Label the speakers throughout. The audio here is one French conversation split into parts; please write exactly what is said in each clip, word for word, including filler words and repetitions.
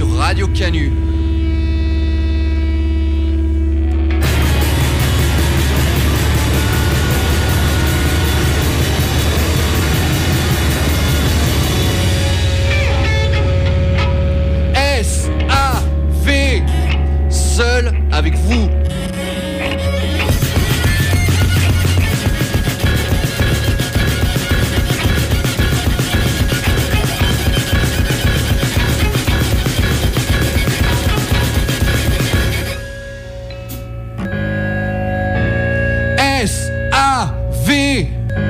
Speaker 1: sur Radio Canu. S A V, seul avec vous. S A V.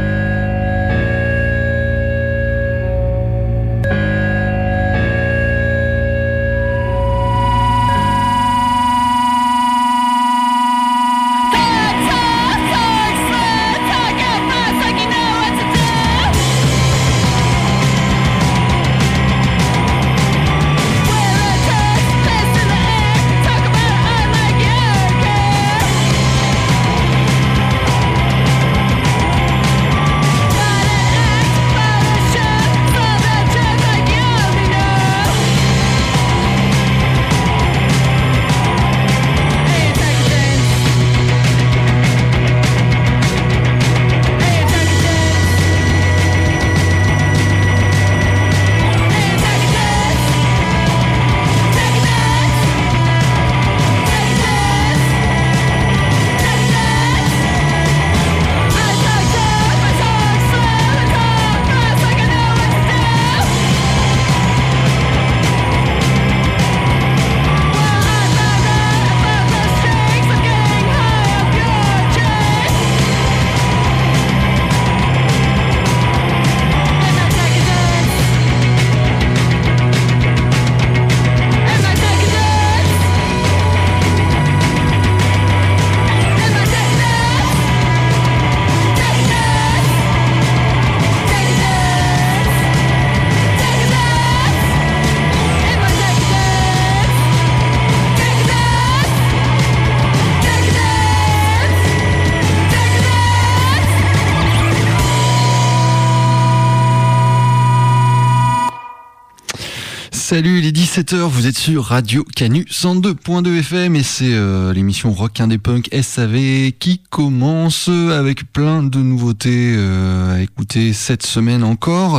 Speaker 1: Salut, il est dix-sept heures, vous êtes sur Radio Canu cent deux point deux F M et c'est euh, l'émission Rock Indé Punk S A V qui commence avec plein de nouveautés euh, à écouter cette semaine encore.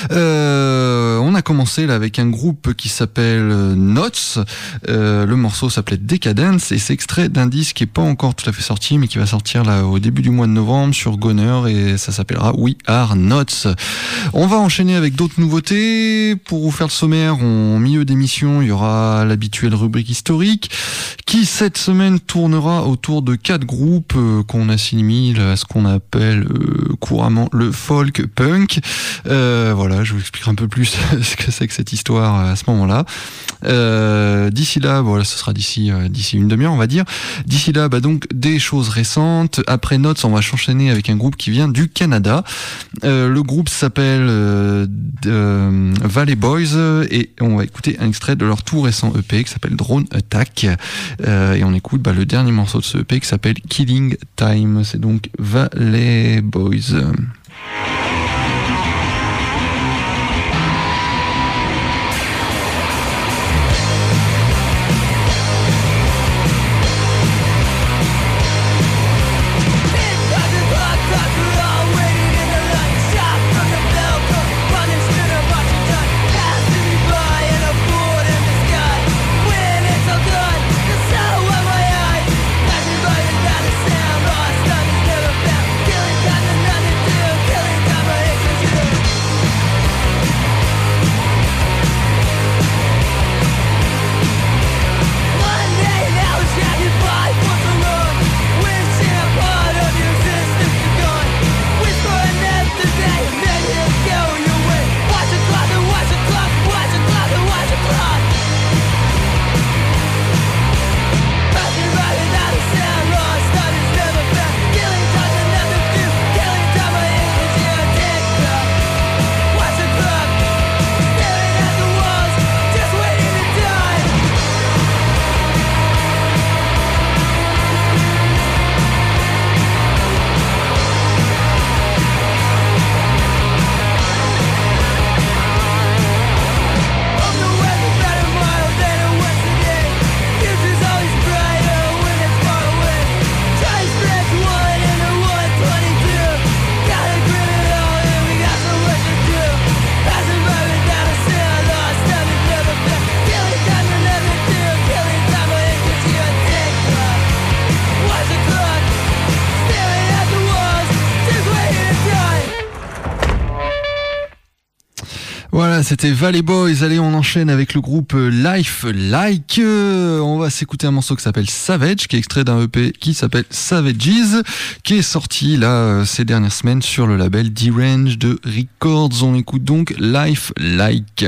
Speaker 1: Euh, on a commencé là avec un groupe qui s'appelle Notes, euh, le morceau s'appelait Decadence et c'est extrait d'un disque qui est pas encore tout à fait sorti mais qui va sortir là au début du mois de novembre sur Goner et ça s'appellera We Are Notes. On va enchaîner avec d'autres nouveautés. Pour vous faire le sommaire, on En milieu d'émission, il y aura l'habituelle rubrique historique qui cette semaine tournera autour de quatre groupes euh, qu'on assimile à ce qu'on appelle euh, couramment le folk punk. Euh, voilà, je vous expliquerai un peu plus ce que c'est que cette histoire à ce moment-là. Euh, d'ici là, voilà, ce sera d'ici euh, d'ici une demi-heure, on va dire. D'ici là, bah donc des choses récentes. Après Notes, on va s'enchaîner avec un groupe qui vient du Canada. Euh, le groupe s'appelle euh, euh, Valley Boys et on va écouter un extrait de leur tout récent E P qui s'appelle Drone Attack. Euh, et on écoute bah, le dernier morceau de ce E P qui s'appelle Killing Time. C'est donc Valley Boys.
Speaker 2: Killing time and nothing to
Speaker 1: Voilà, c'était Valley Boys. Allez, on enchaîne avec le groupe Life Like. Euh, on va s'écouter un morceau qui s'appelle Savage, qui est extrait d'un E P qui s'appelle Savages, qui est sorti là ces dernières semaines sur le label Deranged Records. On écoute donc Life Like.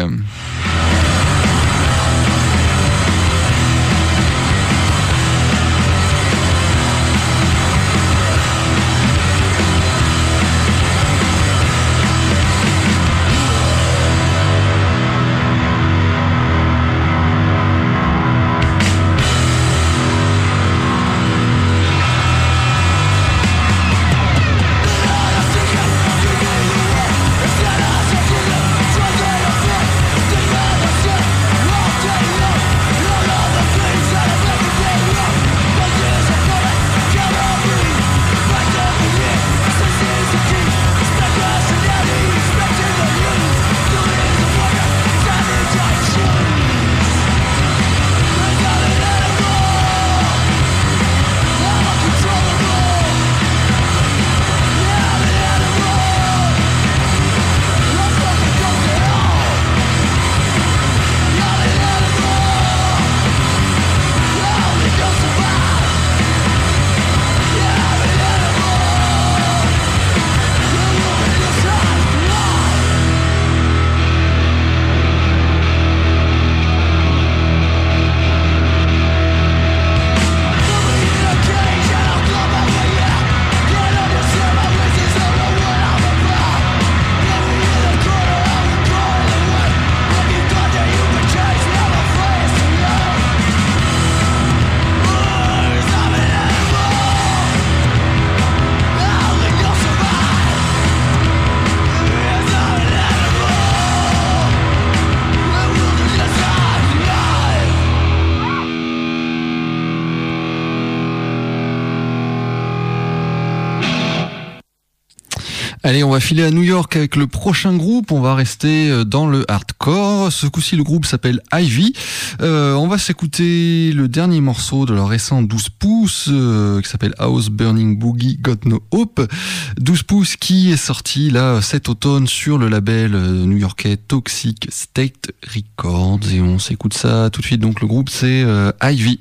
Speaker 1: Allez, on va filer à New York avec le prochain groupe. On va rester dans le hardcore. Ce coup-ci, le groupe s'appelle Ivy. Euh, on va s'écouter le dernier morceau de leur récent douze pouces euh, qui s'appelle House Burning Boogie Got No Hope. douze pouces qui est sorti là cet automne sur le label new-yorkais Toxic State Records. Et on s'écoute ça tout de suite. Donc le groupe, c'est euh, Ivy.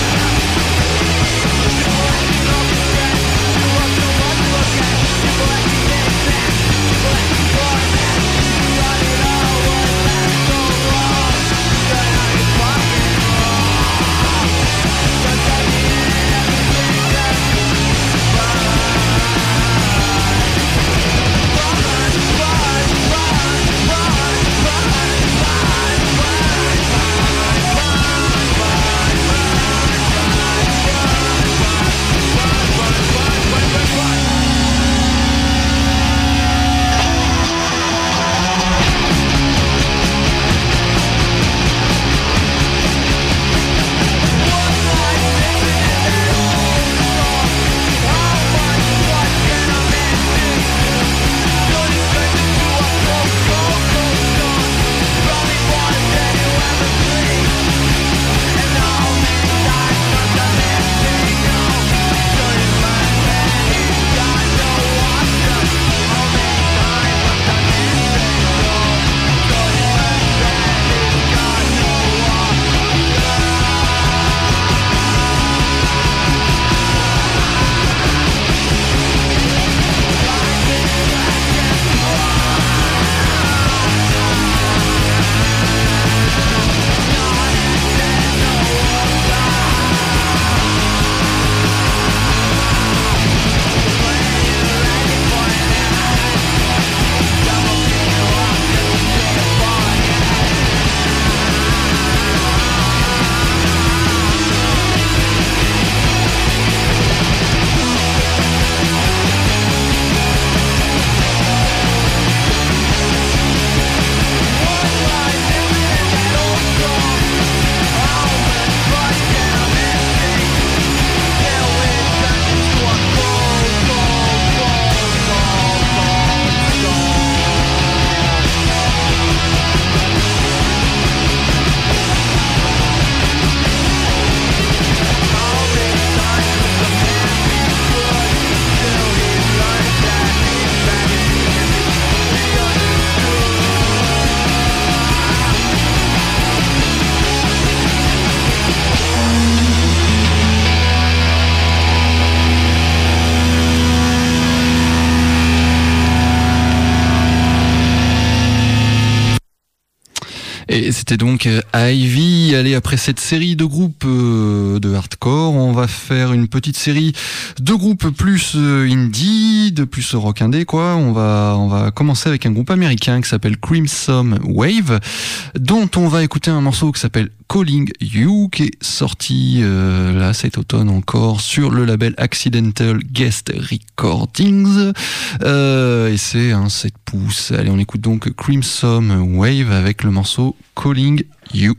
Speaker 2: Boy,
Speaker 1: Et c'était donc Ivy. Allez, après cette série de groupes de hardcore, on va faire une petite série de groupes plus indie, de plus rock indé, quoi. On va, on va commencer avec un groupe américain qui s'appelle Crimson Wave, dont on va écouter un morceau qui s'appelle Calling You, qui est sorti euh, là cet automne encore sur le label Accidental Guest Recordings, euh, et c'est un sept pouces. Allez, on écoute donc Crimson Wave avec le morceau Calling You.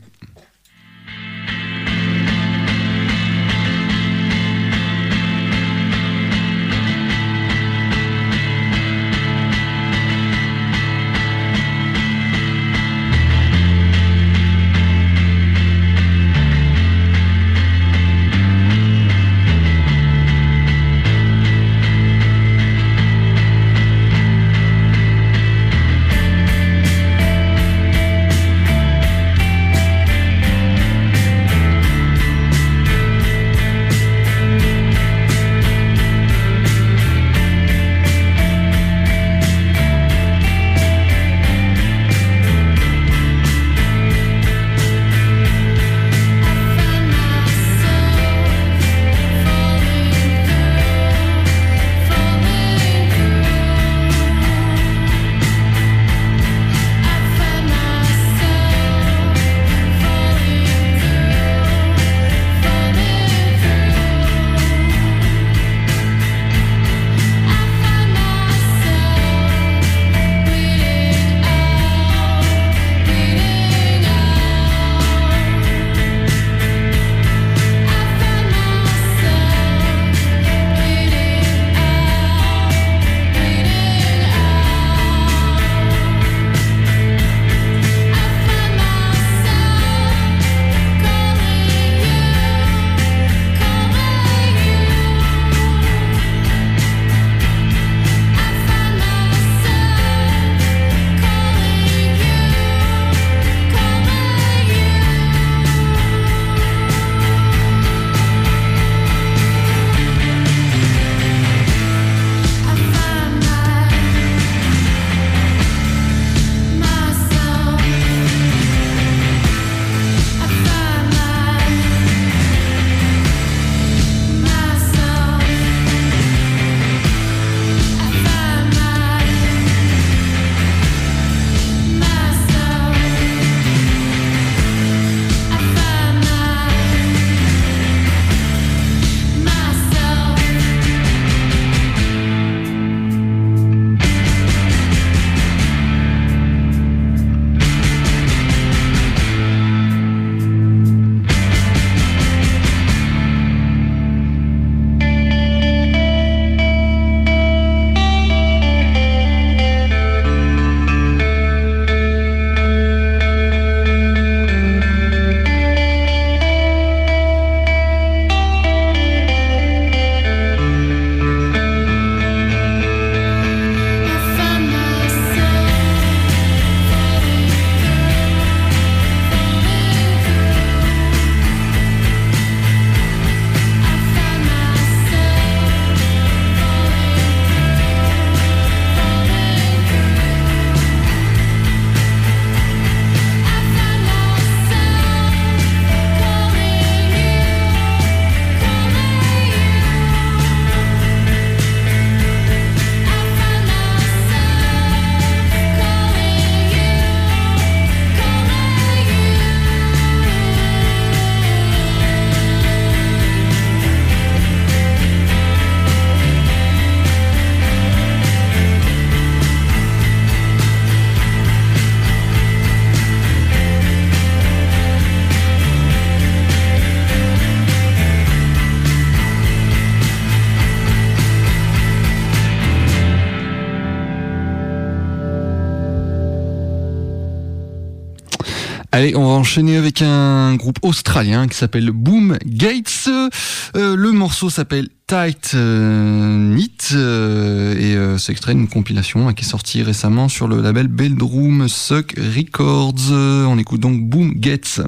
Speaker 1: Allez, on va enchaîner avec un groupe australien qui s'appelle Boom Gates. Euh, le morceau s'appelle Tight euh, Knit euh, et euh, c'est extrait d'une compilation hein, qui est sortie récemment sur le label Bedroom Suck Records. Euh, on écoute donc Boom Gates.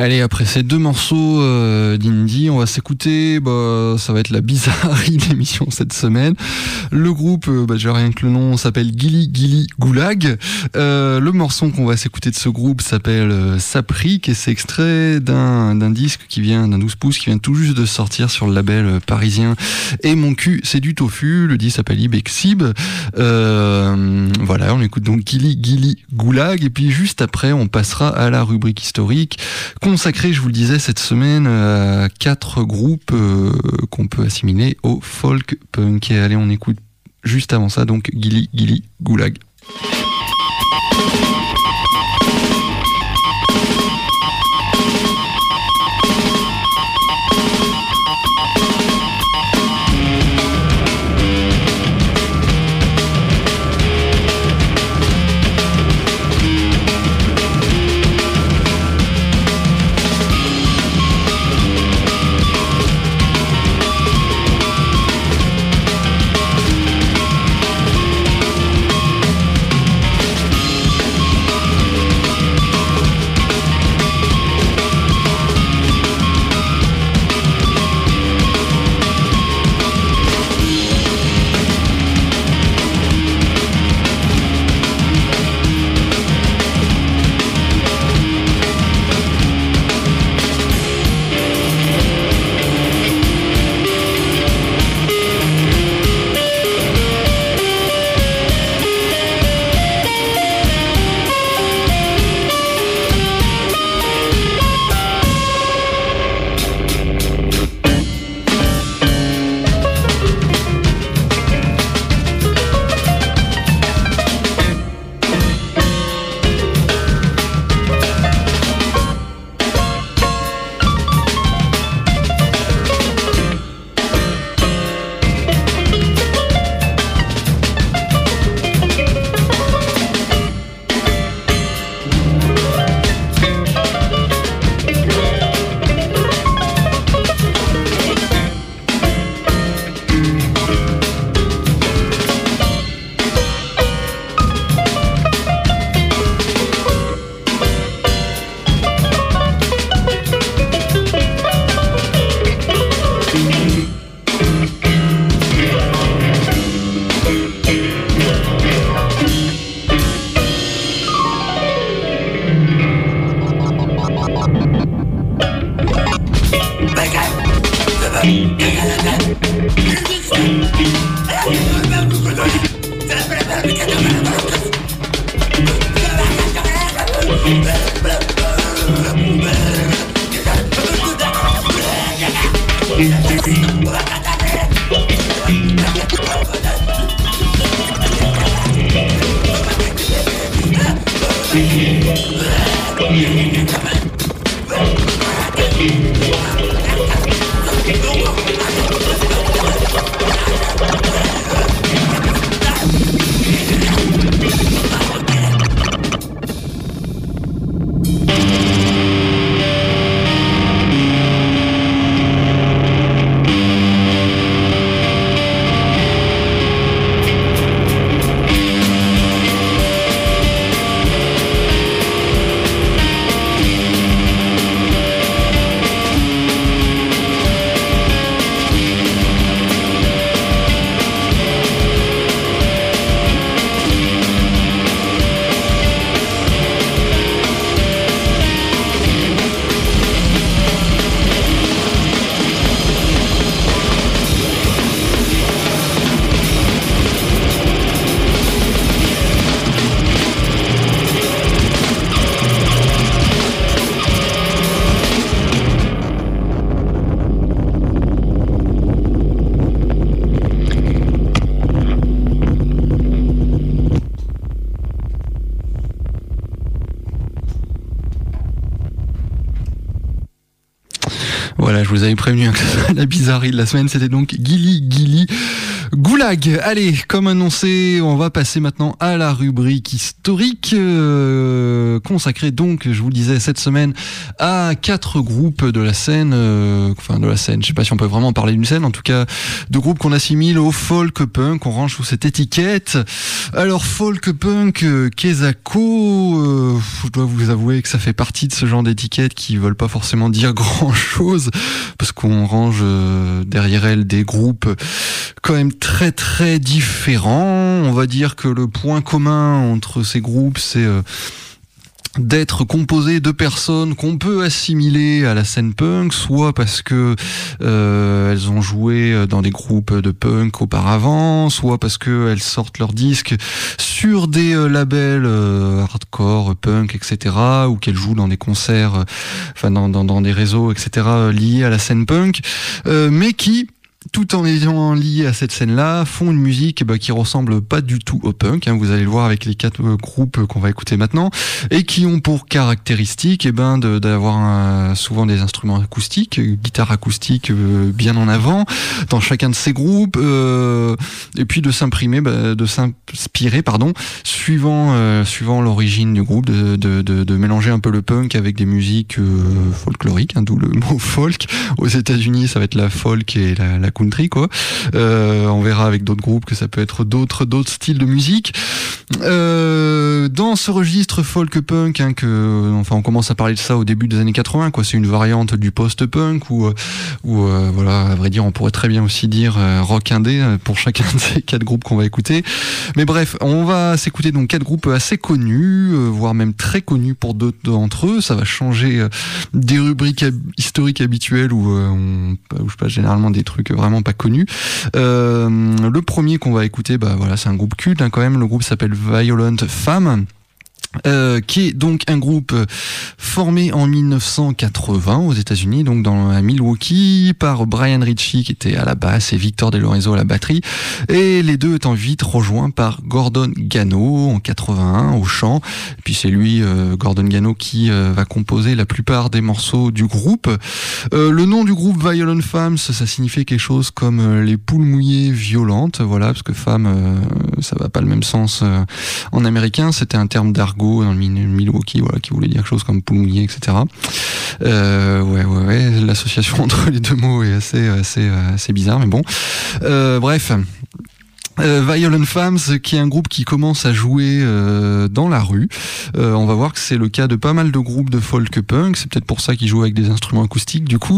Speaker 1: Allez, après ces deux morceaux euh, d'indie, on va s'écouter, bah, ça va être la bizarrerie de l'émission cette semaine. Le groupe, euh, bah, j'ai rien que le nom, s'appelle Gili Gili Goulag. Euh, le morceau qu'on va s'écouter de ce groupe s'appelle euh, Saprik, et c'est extrait d'un, d'un disque qui vient, d'un douze pouces, qui vient tout juste de sortir sur le label euh, parisien Et Mon Cul, c'est du tofu. Le disque s'appelle Ibexib. Euh, voilà, on écoute donc Gili Gili Goulag, et puis juste après, on passera à la rubrique historique, consacré, je vous le disais, cette semaine à quatre groupes euh, qu'on peut assimiler au folk punk. Et allez, on écoute juste avant ça, donc Gili Gili Goulag. Voilà, je vous avais prévenu que la bizarrerie de la semaine, c'était donc Gili Gili Goulag, allez, comme annoncé, on va passer maintenant à la rubrique historique, euh, consacrée donc, je vous le disais, cette semaine à quatre groupes de la scène, euh, enfin de la scène, je sais pas si on peut vraiment parler d'une scène, en tout cas de groupes qu'on assimile au folk punk, on range sous cette étiquette. Alors folk punk, euh, Kezako, euh, je dois vous avouer que ça fait partie de ce genre d'étiquettes qui veulent pas forcément dire grand chose, parce qu'on range euh, derrière elles des groupes quand même très très différents. On va dire que le point commun entre ces groupes, c'est euh, d'être composé de personnes qu'on peut assimiler à la scène punk, soit parce que euh, elles ont joué dans des groupes de punk auparavant, soit parce que elles sortent leurs disques sur des euh, labels euh, hardcore, punk, et cetera, ou qu'elles jouent dans des concerts, euh, enfin dans, dans, dans des réseaux, et cetera, liés à la scène punk, euh, mais qui, tout en étant liés à cette scène-là, font une musique bah, qui ressemble pas du tout au punk, hein, vous allez le voir avec les quatre euh, groupes qu'on va écouter maintenant, et qui ont pour caractéristique eh ben, de, d'avoir un, souvent des instruments acoustiques, guitare acoustique euh, bien en avant, dans chacun de ces groupes, euh, et puis de s'imprimer, bah, de s'inspirer, pardon, suivant, euh, suivant l'origine du groupe, de, de, de, de mélanger un peu le punk avec des musiques euh, folkloriques, hein, d'où le mot folk. Aux États-Unis, ça va être la folk et la, la country, quoi. Euh, on verra avec d'autres groupes que ça peut être d'autres d'autres styles de musique. Euh, dans ce registre folk punk, hein, que enfin on commence à parler de ça au début des années quatre-vingts, quoi. C'est une variante du post-punk ou ou euh, voilà, à vrai dire, on pourrait très bien aussi dire euh, rock indé pour chacun de ces quatre groupes qu'on va écouter. Mais bref, on va s'écouter donc quatre groupes assez connus, euh, voire même très connus pour d'autres d'entre eux. Ça va changer euh, des rubriques hab- historiques habituelles où euh, on où je passe généralement des trucs vraiment pas connus. Euh, le premier qu'on va écouter, bah voilà, c'est un groupe culte, hein, quand même. Le groupe s'appelle Violent Femmes. Euh, qui est donc un groupe formé en dix-neuf cent quatre-vingts aux États-Unis, donc dans à Milwaukee, par Brian Ritchie qui était à la basse et Victor De Lorenzo à la batterie, et les deux étant vite rejoints par Gordon Gano en quatre-vingt-un au chant. Et puis c'est lui, euh, Gordon Gano, qui euh, va composer la plupart des morceaux du groupe. Euh, le nom du groupe Violent Femmes, ça, ça signifiait quelque chose comme euh, les poules mouillées violentes, voilà, parce que femme, euh, ça va pas le même sens euh, en américain. C'était un terme d'argot dans le Milwaukee, voilà, qui voulait dire quelque chose comme poule mouillée, et cetera. Euh, ouais, ouais, ouais, l'association entre les deux mots est assez, assez, assez bizarre, mais bon. Euh, bref. Euh, Violent Femmes, qui est un groupe qui commence à jouer euh, dans la rue. Euh, on va voir que c'est le cas de pas mal de groupes de folk punk. C'est peut-être pour ça qu'ils jouent avec des instruments acoustiques. Du coup,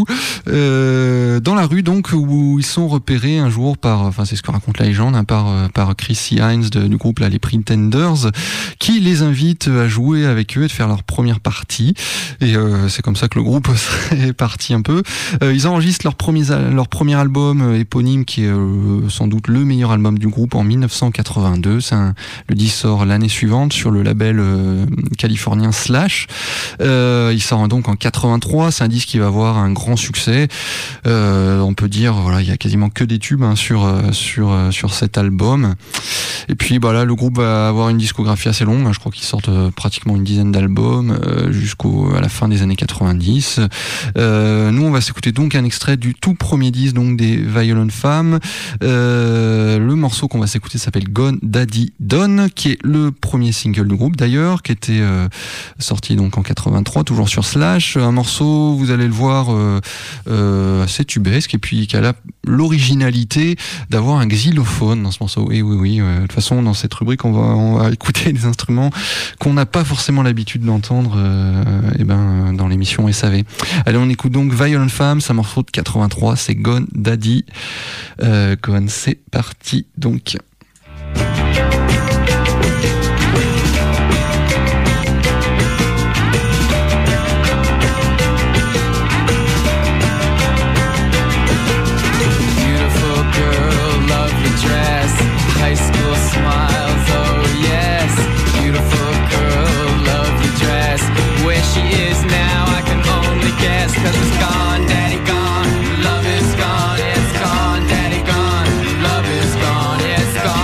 Speaker 1: euh, dans la rue, donc, où ils sont repérés un jour par, enfin, c'est ce que raconte la légende, hein, par par Chrissy Hines de, du groupe là, les Pretenders, qui les invite à jouer avec eux et de faire leur première partie. Et euh, c'est comme ça que le groupe serait parti un peu. Euh, ils enregistrent leur premier leur premier album éponyme, qui est euh, sans doute le meilleur album du groupe, en dix-neuf cent quatre-vingt-deux. C'est un, le disque sort l'année suivante sur le label euh, californien Slash. Euh, il sort donc en quatre-vingt-trois. C'est un disque qui va avoir un grand succès. Euh, on peut dire, voilà, il y a quasiment que des tubes, hein, sur sur sur cet album. Et puis bah là, le groupe va avoir une discographie assez longue, hein. Je crois qu'ils sortent euh, pratiquement une dizaine d'albums euh, jusqu'au à la fin des années quatre-vingt-dix. Euh, nous, on va s'écouter donc un extrait du tout premier disque, donc des Violent Femmes. Euh, le morceau qu'on va s'écouter s'appelle Gone Daddy Done, qui est le premier single du groupe d'ailleurs, qui était euh, sorti donc en quatre-vingt-trois, toujours sur Slash. Un morceau, vous allez le voir, euh, euh, assez tubesque, et puis qui a la, l'originalité d'avoir un xylophone dans ce morceau. Et oui, oui, euh, de toute façon, dans cette rubrique, on va, on va écouter des instruments qu'on n'a pas forcément l'habitude d'entendre euh, et ben, dans l'émission S A V. Allez, on écoute donc Violent Femmes, c'est un morceau de quatre-vingt-trois, c'est Gone Daddy euh, Gone, c'est parti. Donc
Speaker 2: Gone, daddy gone, love is gone, it's gone.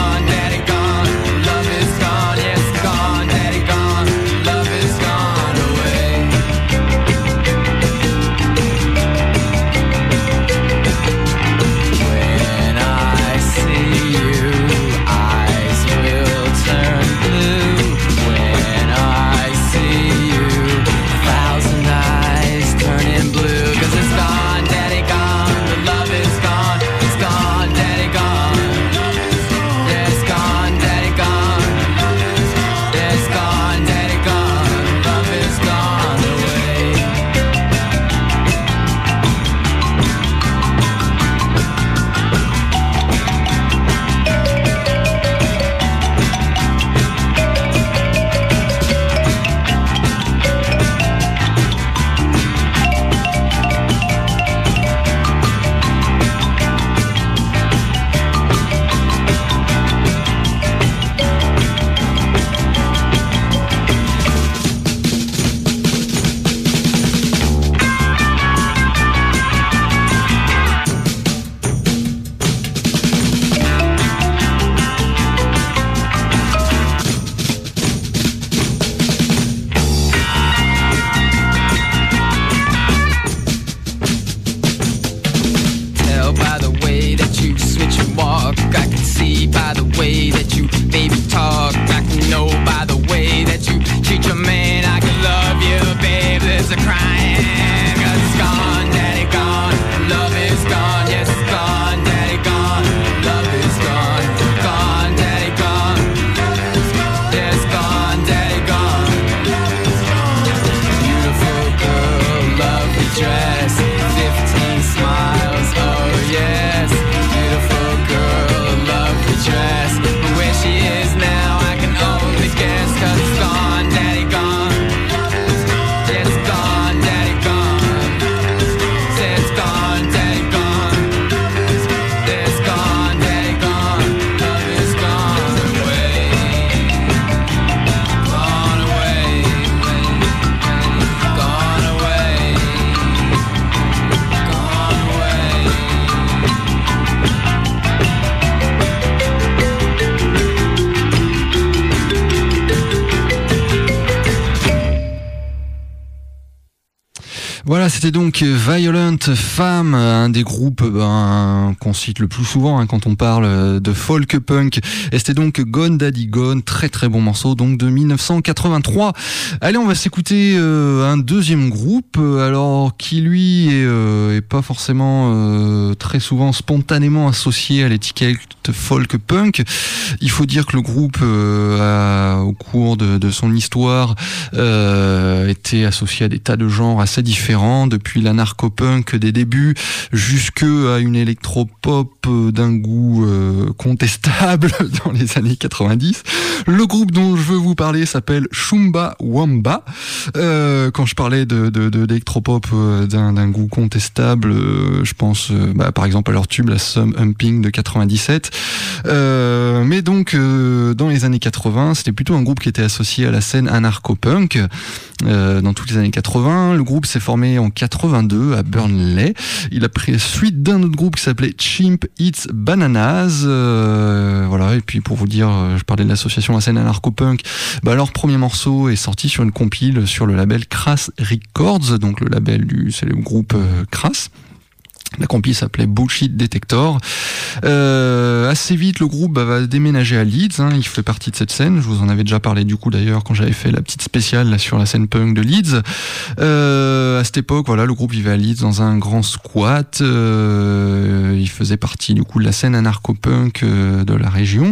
Speaker 1: Voilà, c'était donc Violent Femmes, un des groupes ben, qu'on cite le plus souvent hein, quand on parle de folk punk. Et c'était donc Gone Daddy Gone, très très bon morceau donc de dix-neuf cent quatre-vingt-trois. Allez, on va s'écouter euh, un deuxième groupe, alors qui lui est, euh, est pas forcément euh, très souvent spontanément associé à l'étiquette folk punk. Il faut dire que le groupe euh, a, au cours de, de son histoire euh, été associé à des tas de genres assez différents, depuis l'anarcho-punk des débuts jusqu'à une électropop d'un goût euh, contestable dans les années quatre-vingt-dix. Le groupe dont je veux vous parler s'appelle Chumbawamba. Euh, quand je parlais de, de, de d'électropop euh, d'un, d'un goût contestable, euh, je pense euh, bah, par exemple à leur tube la Some Humping de quatre-vingt-dix-sept. Euh, mais donc euh, dans les années quatre-vingts, c'était plutôt un groupe qui était associé à la scène anarcho-punk. Euh, dans toutes les années quatre-vingts, le groupe s'est formé en quatre-vingt-deux à Burnley. Il a pris suite d'un autre groupe qui s'appelait Chimp Eats Bananas. Euh, voilà. Et puis pour vous dire, je parlais de l'association à la scène anarcho-punk. Bah leur premier morceau est sorti sur une compile sur le label Crass Records, donc le label du, c'est le groupe euh, Crass. La compil s'appelait Bullshit Detector. Euh, assez vite, le groupe bah, va déménager à Leeds. Hein, il fait partie de cette scène. Je vous en avais déjà parlé du coup d'ailleurs quand j'avais fait la petite spéciale là, sur la scène punk de Leeds. Euh, à cette époque, voilà, le groupe vivait à Leeds dans un grand squat. Euh, il faisait partie du coup de la scène anarcho-punk euh, de la région.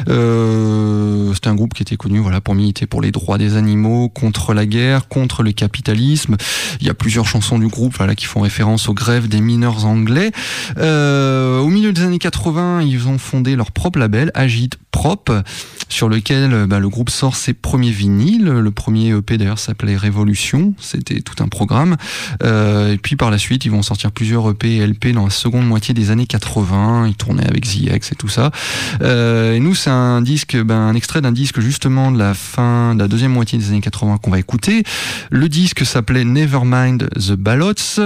Speaker 1: Euh, c'était un groupe qui était connu voilà pour militer pour les droits des animaux, contre la guerre, contre le capitalisme. Il y a plusieurs chansons du groupe voilà qui font référence aux grèves des mineurs anglais. Euh, au milieu des années quatre-vingts, ils ont fondé leur propre label, Agite Prop, sur lequel bah, le groupe sort ses premiers vinyles. Le premier E P d'ailleurs s'appelait Révolution, c'était tout un programme. Euh, et puis par la suite, ils vont sortir plusieurs E P et L P dans la seconde moitié des années quatre-vingts. Ils tournaient avec The X et tout ça. Euh, et nous, c'est un disque, ben, un extrait d'un disque justement de la fin, de la deuxième moitié des années quatre-vingts qu'on va écouter. Le disque s'appelait Nevermind the Ballots.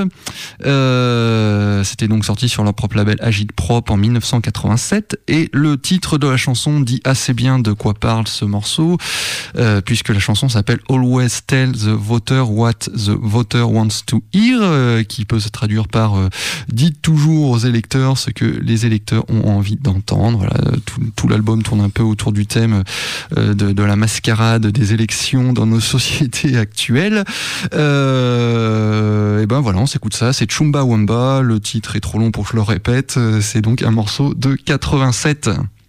Speaker 1: Euh, c'était donc sorti sur leur propre label Agite Prop en dix-neuf cent quatre-vingt-sept. Et le titre de la chanson dit assez bien de quoi parle ce morceau, euh, puisque la chanson s'appelle Always Tell the Voter What the Voter Wants to Hear, euh, qui peut se traduire par euh, dites toujours aux électeurs ce que les électeurs ont envie d'entendre. Voilà, tout, tout l'album tourne un peu autour du thème euh, de, de la mascarade des élections dans nos sociétés actuelles. Euh, et ben voilà, on s'écoute ça, c'est Chumbawamba, le titre est trop long pour que je le répète, c'est donc un morceau de quatre-vingt-sept.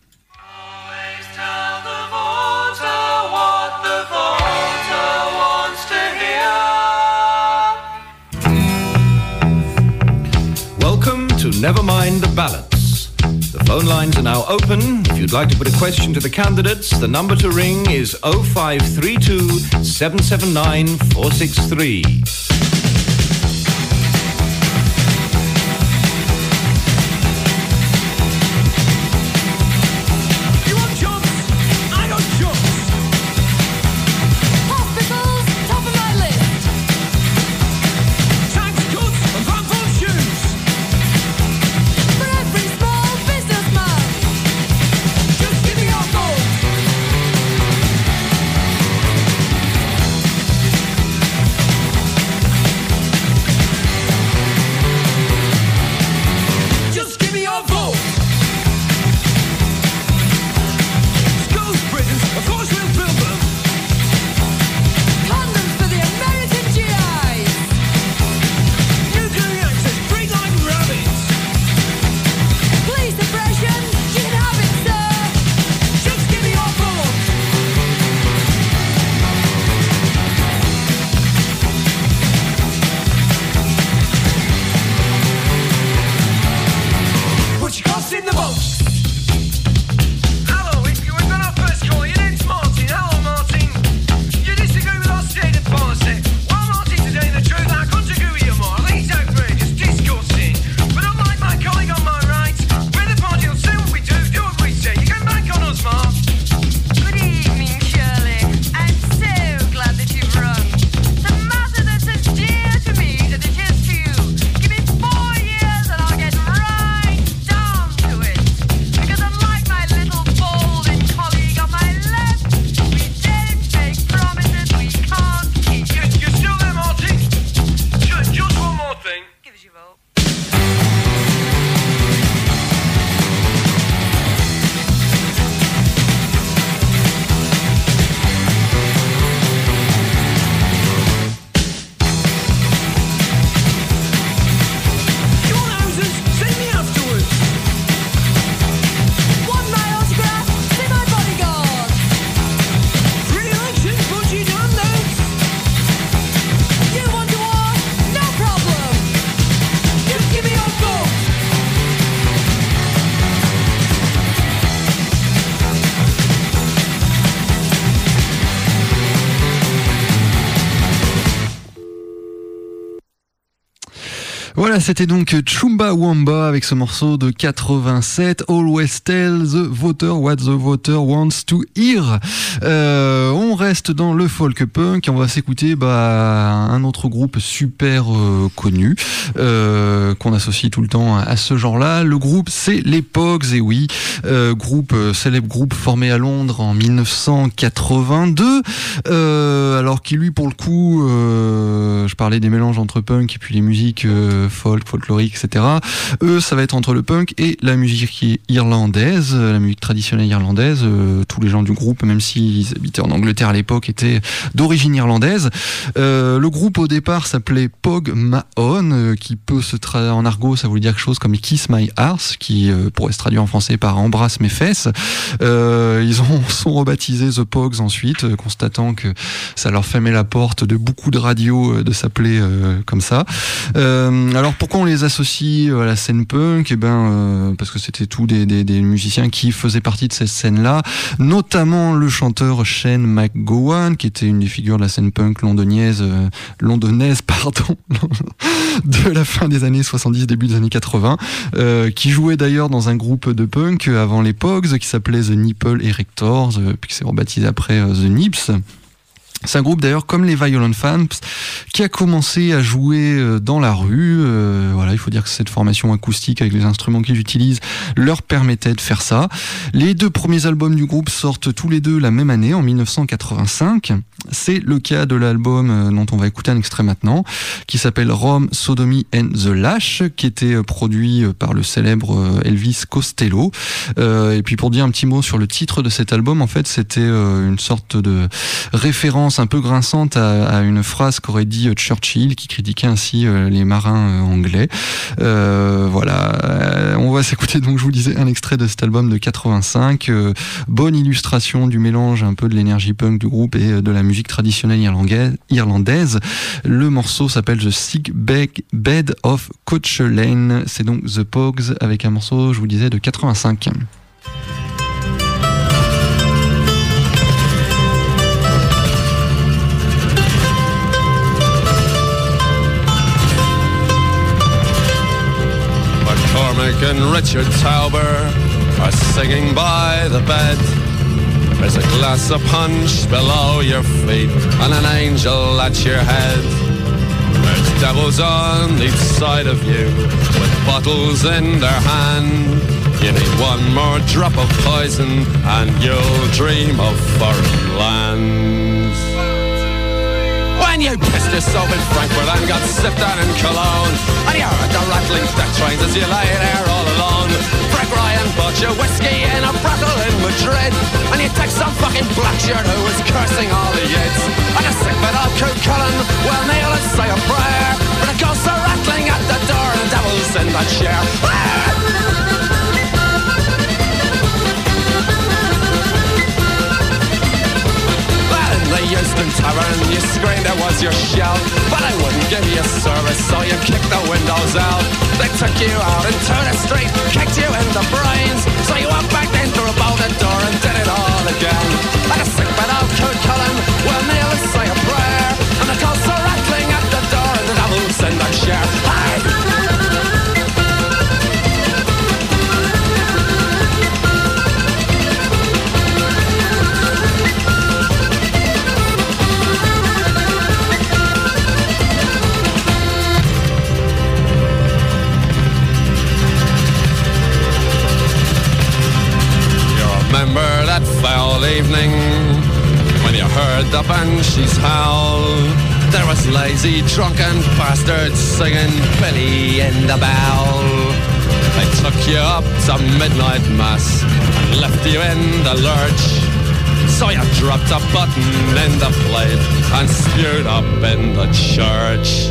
Speaker 2: To never mind the ballots. The phone lines are now open. If you'd like to put a question to the candidates, the number to ring is oh five three two, seven seven nine, four six three.
Speaker 1: Voilà, c'était donc Chumbawamba avec ce morceau de quatre-vingt-sept, Always Tell the Voter What the Voter Wants to Hear. Euh, on reste dans le folk punk et on va s'écouter bah, un autre groupe super euh, connu euh, qu'on associe tout le temps à ce genre-là. Le groupe, c'est les Pogues, et oui, euh, groupe euh, célèbre groupe formé à Londres en dix-neuf cent quatre-vingt-deux, euh, alors qui lui, pour le coup, euh, je parlais des mélanges entre punk et puis les musiques euh, folk, folklorique, et cetera. Eux, ça va être entre le punk et la musique irlandaise, la musique traditionnelle irlandaise. Euh, tous les gens du groupe, même s'ils habitaient en Angleterre à l'époque, étaient d'origine irlandaise. Euh, le groupe au départ s'appelait Pog Mahon, euh, qui peut se traduire en argot, ça voulait dire quelque chose comme Kiss My Arse, qui euh, pourrait se traduire en français par Embrasse mes fesses. Euh, ils ont sont rebaptisés The Pogues ensuite, euh, constatant que ça leur fermait la porte de beaucoup de radios euh, de s'appeler euh, comme ça. Euh, Alors pourquoi on les associe à la scène punk ? Eh ben euh, parce que c'était tous des, des, des musiciens qui faisaient partie de cette scène-là, notamment le chanteur Shane MacGowan, qui était une des figures de la scène punk londonienne, euh, londonnaise, pardon, de la fin des années soixante-dix, début des années quatre-vingts, euh, qui jouait d'ailleurs dans un groupe de punk avant les Pogues qui s'appelait The Nipple Erectors, euh, puis qui s'est rebaptisé après euh, The Nips. C'est un groupe d'ailleurs comme les Violent Femmes qui a commencé à jouer dans la rue. Euh, voilà, il faut dire que cette formation acoustique avec les instruments qu'ils utilisent leur permettait de faire ça. Les deux premiers albums du groupe sortent tous les deux la même année, en dix-neuf cent quatre-vingt-cinq. C'est le cas de l'album dont on va écouter un extrait maintenant, qui s'appelle Rome, Sodomy and the Lash, qui était produit par le célèbre Elvis Costello. Euh, et puis pour dire un petit mot sur le titre de cet album, en fait, c'était une sorte de référence un peu grinçante à, à une phrase qu'aurait dit Churchill, qui critiquait ainsi euh, les marins euh, anglais. Euh, voilà, euh, on va s'écouter donc, je vous disais, un extrait de cet album de quatre-vingt-cinq. Euh, bonne illustration du mélange un peu de l'énergie punk du groupe et de la musique traditionnelle irlandaise. Le morceau s'appelle The Sick Bed of Coach Lane. C'est donc The Pogues avec un morceau, je vous disais, de quatre-vingt-cinq.
Speaker 3: McCormick and Richard Tauber are singing by the bed. There's a glass of punch below your feet and an angel at your head. There's devils on each side of you with bottles in their hand. You need one more drop of poison and you'll dream of foreign lands. When you pissed yourself in Frankfurt and got sipped down in Cologne, and you heard the rattling death trains as you lay there all alone. Frank Ryan bought you whiskey in a brothel in Madrid, and you text some fucking black shirt who was cursing all the yids. And a sick bit of Coot Cullen, well kneel and say a prayer, but the ghosts are rattling at the door and the devil's in that chair. The Euston Tavern, you screamed it was your shout, but I wouldn't give you service, so you kicked the windows out. They took you out into the street, kicked you in the brains, so you went back in through a bolted door and did it all again. Like a sick bit of Coot Cullen, well kneel and say a prayer, and the ghosts are rattling at the door and the devil's in the chair. Hey! Remember that foul evening when you heard the banshees howl? There was lazy, drunken bastards singing Billy in the Bowl. They took you up to midnight mass and left you in the lurch. So you dropped a button in the plate and spewed up in the church.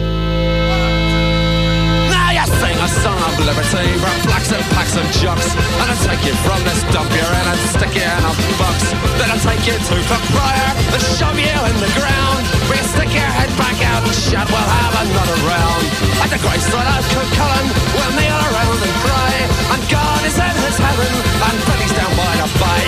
Speaker 3: Sing a song of liberty for blacks and packs of jocks, and I'll take you from this dump you're in and stick you in a box. Then I'll take you to Cookbriar and shove you in the ground, where you stick your head back out and shout, we'll have another round. At the great side of Coot Cullen, we'll kneel around and cry, and God is in his heaven and Billy's down by the bay.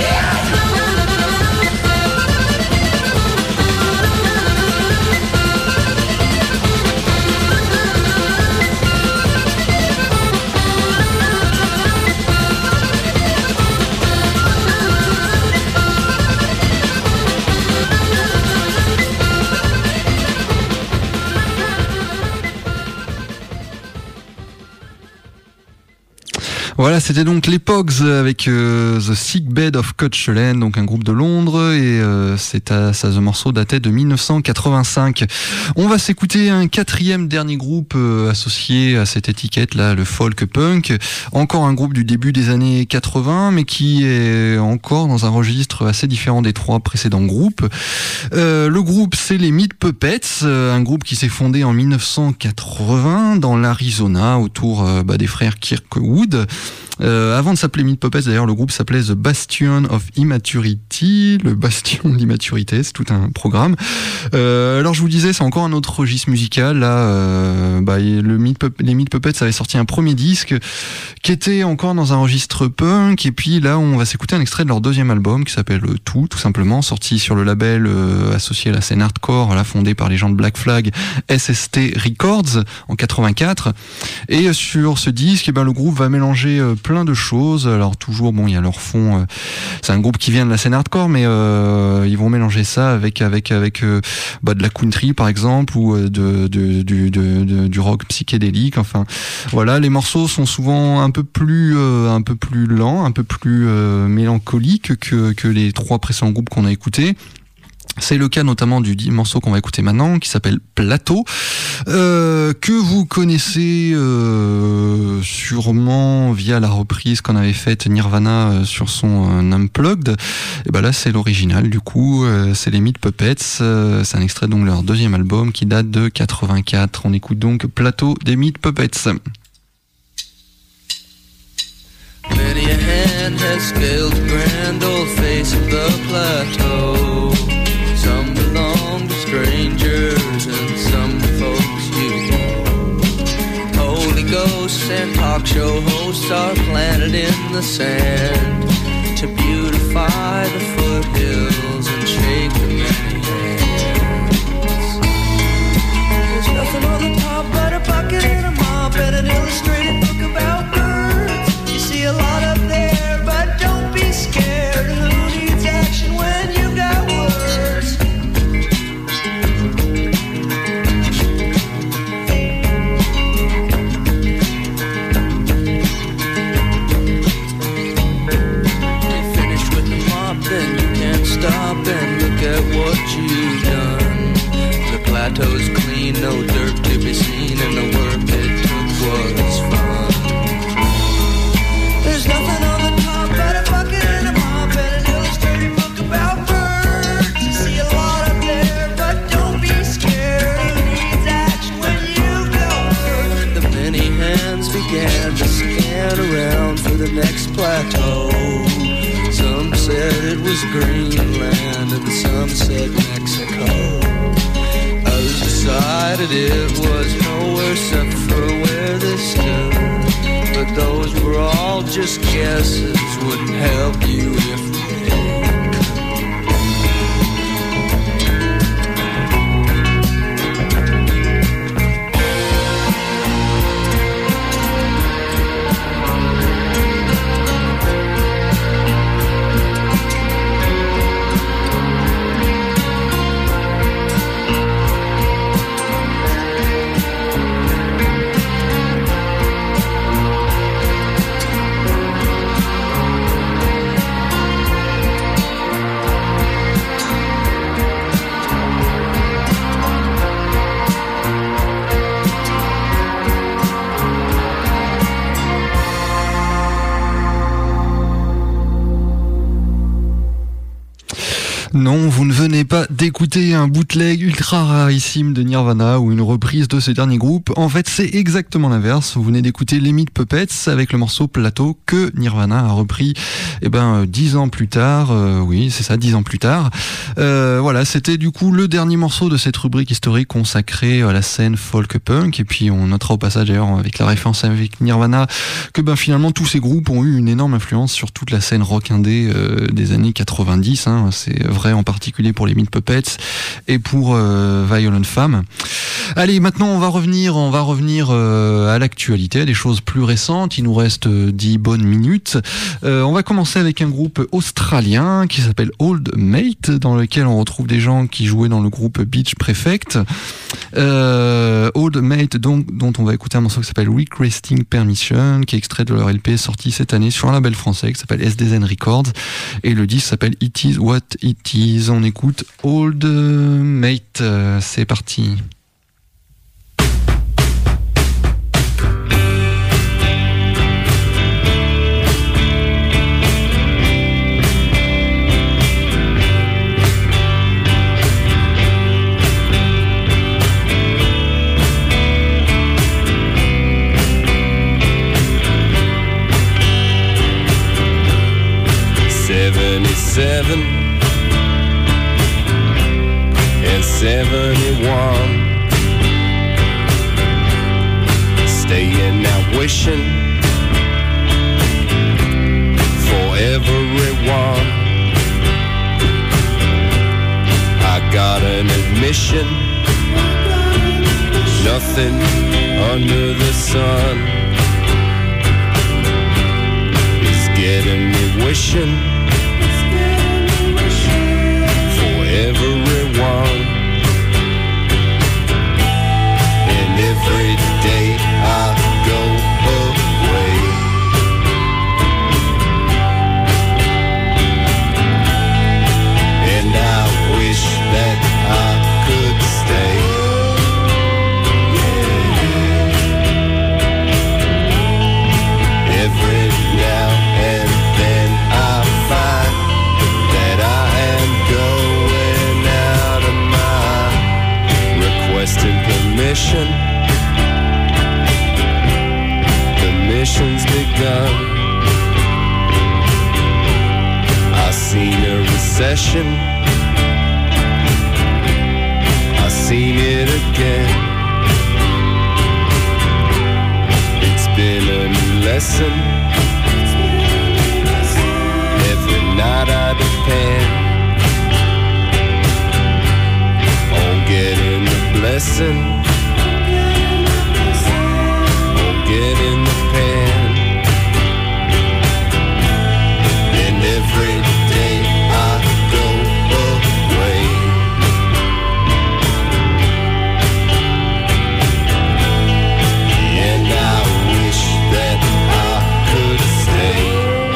Speaker 1: Voilà, c'était donc les Pogs avec euh, The Sick Bed of Coachland, donc un groupe de Londres, et euh, c'est à, ça, ce morceau datait de mille neuf cent quatre-vingt-cinq. On va s'écouter un quatrième dernier groupe euh, associé à cette étiquette là, le folk punk. Encore un groupe du début des années quatre-vingts, mais qui est encore dans un registre assez différent des trois précédents groupes. Euh, le groupe, c'est les Meat Puppets, euh, un groupe qui s'est fondé en mille neuf cent quatre-vingts dans l'Arizona autour euh, bah, des frères Kirkwood. Euh, avant de s'appeler Meat Puppets, d'ailleurs, le groupe s'appelait The Bastion of Immaturity, le bastion de l'immaturité, c'est tout un programme. Euh, alors je vous disais, c'est encore un autre registre musical. Là, euh, bah, le Meat Pup- les Meat Puppets avaient sorti un premier disque qui était encore dans un registre punk, et puis là, on va s'écouter un extrait de leur deuxième album qui s'appelle Tout, tout simplement, sorti sur le label euh, associé à la scène hardcore, là, fondé par les gens de Black Flag, S S T Records, en quatre-vingt-quatre. Et sur ce disque, eh ben, le groupe va mélanger euh, plein de choses. Alors toujours, bon, il y a leur fond. Euh, c'est un groupe qui vient de la scène hardcore, mais euh, ils vont mélanger ça avec avec avec euh, bah, de la country par exemple, ou euh, de, de, du, de, de du rock psychédélique. Enfin, voilà, les morceaux sont souvent un peu plus euh, un peu plus lents, un peu plus euh, mélancoliques que que les trois précédents groupes qu'on a écoutés. C'est le cas notamment du morceau qu'on va écouter maintenant, qui s'appelle Plateau, euh, que vous connaissez euh, sûrement via la reprise qu'on avait faite Nirvana euh, sur son euh, Unplugged. Et ben là, c'est l'original. Du coup, euh, c'est les Meat Puppets. Euh, c'est un extrait donc de leur deuxième album qui date de quatre-vingt-quatre. On écoute donc Plateau des Meat Puppets.
Speaker 4: Many a hand has scaled the grand old face of the plateau. Some belong to strangers and some to folks you know. Holy ghosts and talk show hosts are planted in the sand to beautify the foothills and shake the many hands. There's nothing on the top but a bucket and a mop and an illustrated book about birds. You see a lot up there, but don't be scared. Who needs action when you've got words? Then you can't stop and look at what you've done. The plateau's clean, no dirt to be seen, and the work it took was fun. There's nothing on the top but a bucket and a mop and an illustrated book about birds. You see a lot up there, but don't be scared. Who needs action when you've got work? The many hands began to scan around for the next plateau. Some said it was Greenland and some said Mexico. Others decided it was nowhere except for where they stood. But those were all just guesses, wouldn't help you if they did.
Speaker 1: Non, vous ne venez pas d'écouter un bootleg ultra rarissime de Nirvana ou une reprise de ce dernier groupe. En fait, c'est exactement l'inverse. Vous venez d'écouter les Meat Puppets avec le morceau Plateau que Nirvana a repris, eh ben, dix ans plus tard. Euh, oui, c'est ça, dix ans plus tard. Euh, voilà, c'était du coup le dernier morceau de cette rubrique historique consacrée à la scène folk punk. Et puis, on notera au passage d'ailleurs avec la référence avec Nirvana que ben finalement tous ces groupes ont eu une énorme influence sur toute la scène rock indé euh, des années quatre-vingt-dix. Hein. C'est vrai en particulier pour les Meat Puppets et pour euh, Violent Femmes. Allez, maintenant on va revenir, on va revenir euh, à l'actualité, à des choses plus récentes. Il nous reste euh, dix bonnes minutes. Euh, on va commencer avec un groupe australien qui s'appelle Old Mate, dans lequel on retrouve des gens qui jouaient dans le groupe Beach Prefect. Euh, Old Mate, donc, dont on va écouter un morceau qui s'appelle Requesting Permission, qui est extrait de leur L P sorti cette année sur un label français qui s'appelle S D Z Records, et le disque s'appelle It Is What It Is. On écoute Old Mate, euh, c'est parti.
Speaker 3: seventy-seven and seventy-one, staying out wishing for everyone. I got an admission, nothing under the sun is getting me wishing everyone. And every day I go away, and I wish that I could stay. Yeah. Every now and then I find that I am going requesting permission. The mission's begun. I seen a recession, I seen it again. It's been a new lesson. Every night I depend on getting the blessing, on getting the pen. And every day I go away, and I wish that I could stay.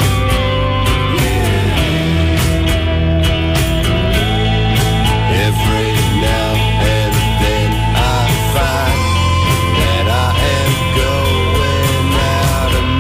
Speaker 3: Every now and then I find that I am going out of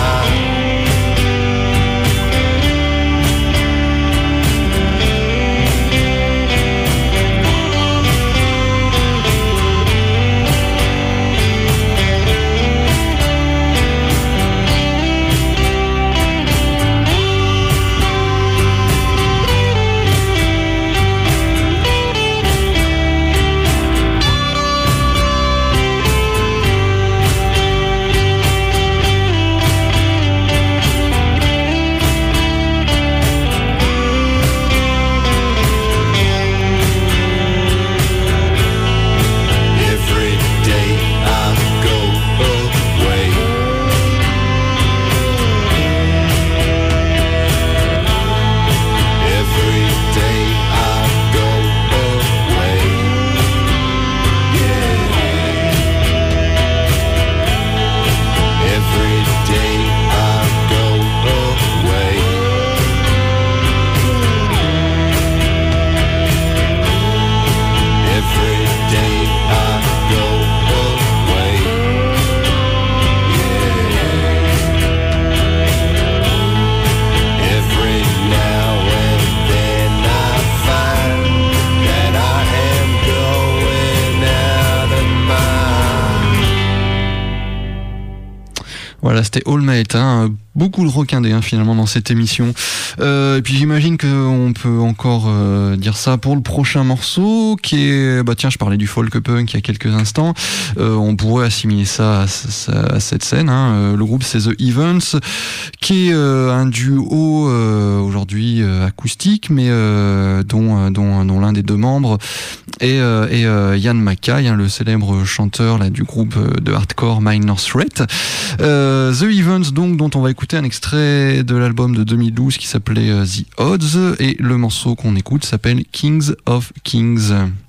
Speaker 1: Voilà, c'était All Mate, hein, beaucoup de rock indé hein, finalement dans cette émission. Euh, et puis j'imagine qu'on peut encore euh, dire ça pour le prochain morceau, qui est, bah tiens, je parlais du folk punk il y a quelques instants. Euh, on pourrait assimiler ça à, à, à cette scène. Hein. Le groupe c'est The Events, qui est euh, un duo euh, aujourd'hui euh, acoustique, mais euh, dont, dont, dont l'un des deux membres est, euh, est euh, Ian MacKaye, hein, le célèbre chanteur là, du groupe de hardcore Minor Threat. Euh, The Events, donc, dont on va écouter un extrait de l'album de deux mille douze qui s'appelait euh, The Odds, et le morceau qu'on écoute s'appelle Kings of Kings.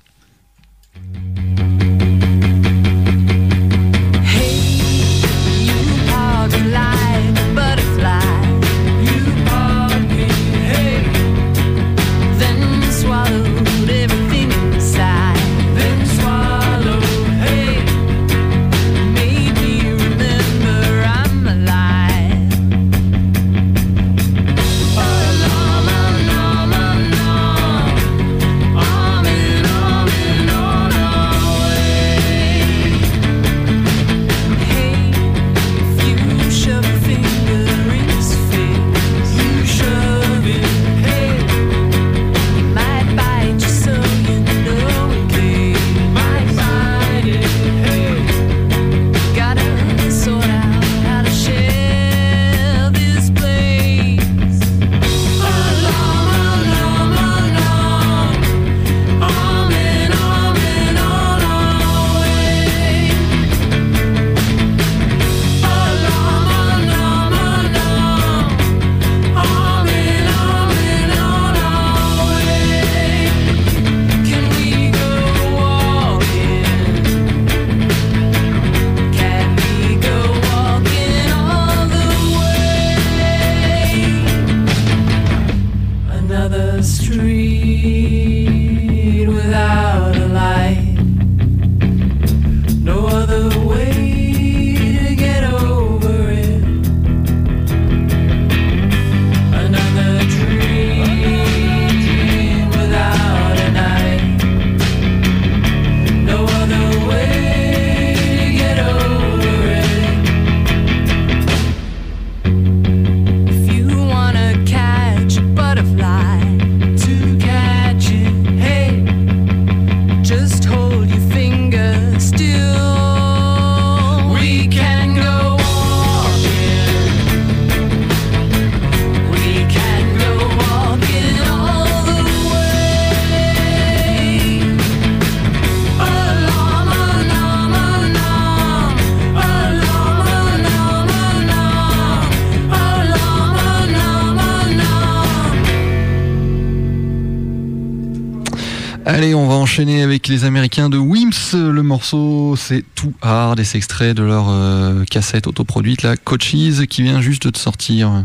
Speaker 1: Allez, on va enchaîner avec les Américains de Wims. Le morceau, c'est Too Hard et c'est extrait de leur euh, cassette autoproduite, la Coaches, qui vient juste de sortir.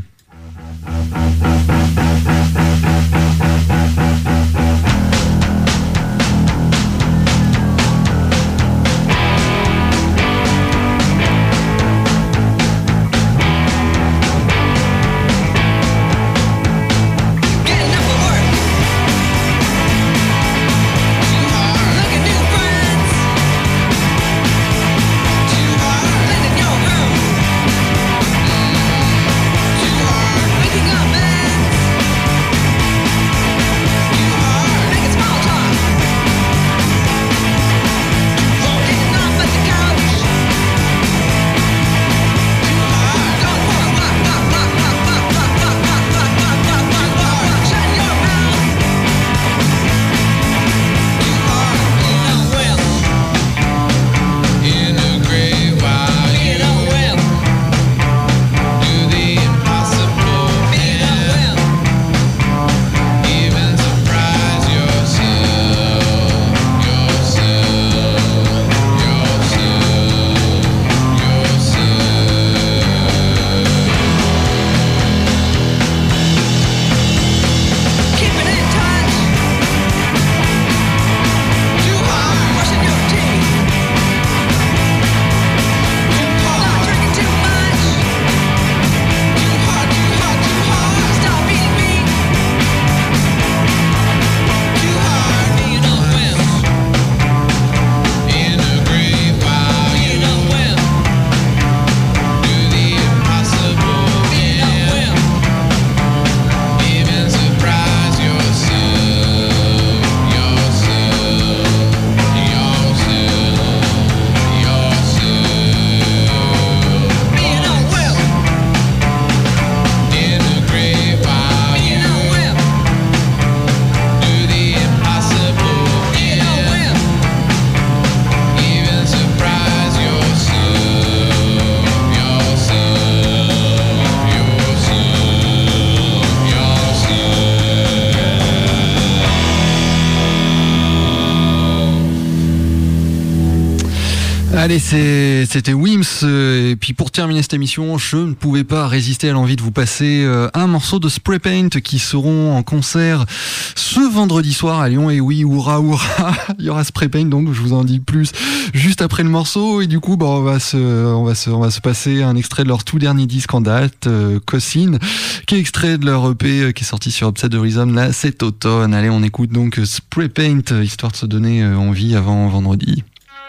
Speaker 5: Too hard, waking up, man.
Speaker 1: Allez, c'est, c'était Wims. Et puis pour terminer cette émission, je ne pouvais pas résister à l'envie de vous passer un morceau de Spray Paint qui seront en concert ce vendredi soir à Lyon. Et oui, hurrah, hurrah, il y aura Spray Paint, donc je vous en dis plus juste après le morceau. Et du coup, bah, on va se, on va se, on va se passer un extrait de leur tout dernier disque en date, euh, Cosine, qui est extrait de leur E P euh, qui est sorti sur Upset the Rhythm là cet automne. Allez, on écoute donc Spray Paint, histoire de se donner euh, envie avant vendredi.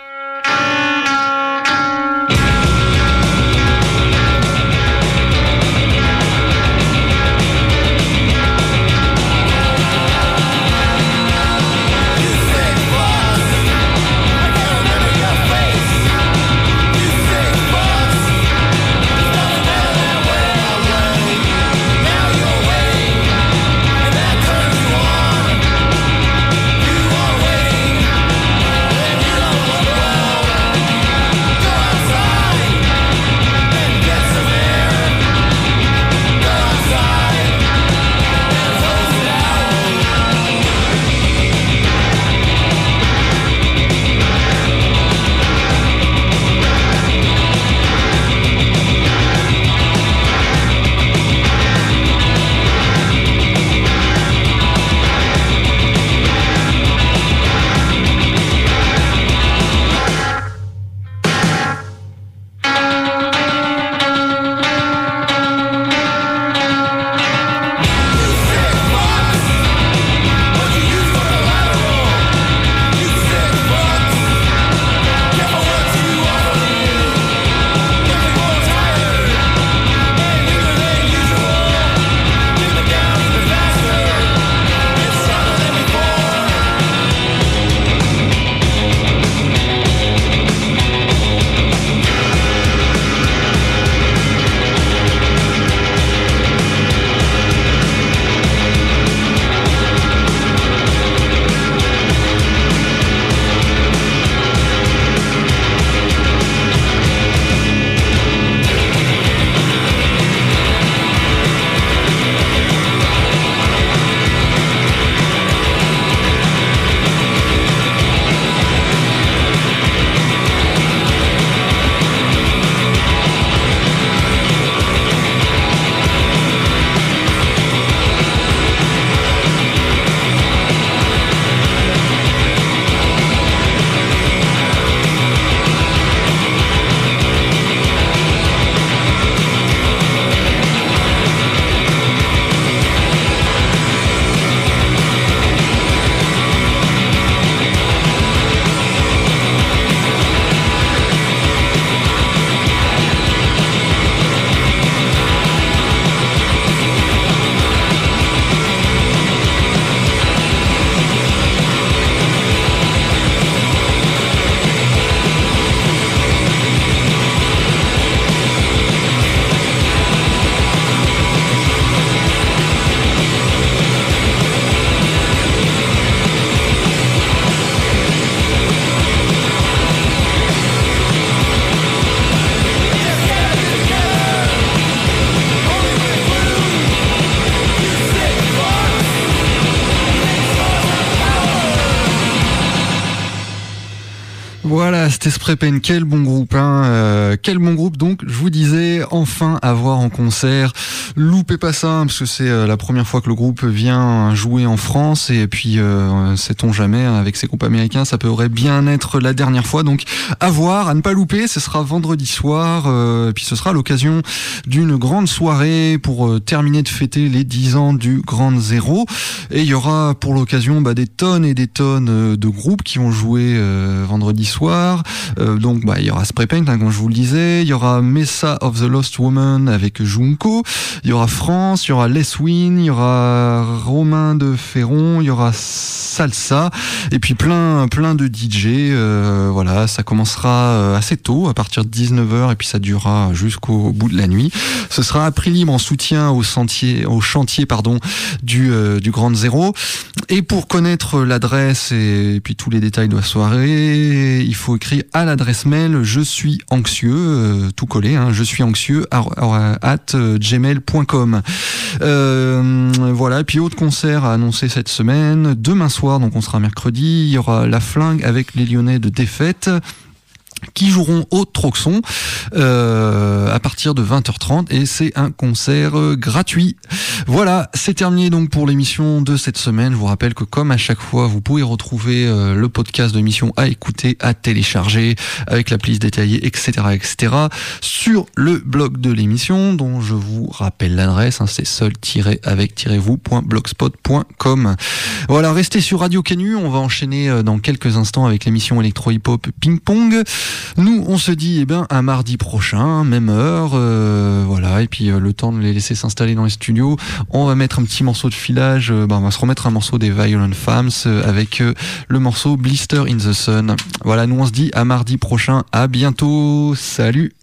Speaker 1: Voilà, c'était Spray Paint, quel bon groupe, hein, euh, quel bon groupe. Donc, je vous disais, enfin à voir en concert. Loupez pas ça, hein, parce que c'est euh, la première fois que le groupe vient jouer en France, et puis euh, sait-on jamais, hein, avec ces groupes américains, ça pourrait bien être la dernière fois. Donc, à voir, à ne pas louper. Ce sera vendredi soir, euh, et puis ce sera l'occasion d'une grande soirée pour euh, terminer de fêter les dix ans du Grand Zéro. Et il y aura pour l'occasion bah, des tonnes et des tonnes euh, de groupes qui vont jouer euh, vendredi soir. Euh, donc bah il y aura Spray Paint, hein, comme je vous le disais, il y aura Mesa of the Lost Woman avec Junko, il y aura France, il y aura Les Win, il y aura Romain de Ferron, il y aura Salsa, et puis plein plein de D J. Euh, voilà, ça commencera assez tôt, à partir de dix-neuf heures, et puis ça durera jusqu'au bout de la nuit. Ce sera à prix libre en soutien au sentier, au chantier pardon du euh, du Grand Zéro. Et pour connaître l'adresse et, et puis tous les détails de la soirée, il faut écrire à l'adresse mail je suis anxieux, euh, tout collé, hein, je suis anxieux at gmail point com. Euh, voilà, et puis autre concert à annoncer cette semaine, demain soir, donc on sera mercredi, il y aura La Flingue avec les Lyonnais de Défaite, qui joueront au Troxon euh, à partir de vingt heures trente et c'est un concert euh, gratuit. Voilà, c'est terminé donc pour l'émission de cette semaine. Je vous rappelle que comme à chaque fois, vous pouvez retrouver euh, le podcast de l'émission à écouter, à télécharger avec la playlist détaillée, et cetera, et cetera sur le blog de l'émission dont je vous rappelle l'adresse, hein, c'est seul-avec-vous point blogspot point com. Voilà, restez sur Radio Canu, on va enchaîner euh, dans quelques instants avec l'émission électro-hip-hop ping-pong. Nous, on se dit eh ben, à mardi prochain, même heure, euh, voilà, et puis euh, le temps de les laisser s'installer dans les studios, on va mettre un petit morceau de filage, euh, ben, on va se remettre un morceau des Violent Femmes euh, avec euh, le morceau Blister in the Sun. Voilà, nous on se dit à mardi prochain, à bientôt, salut.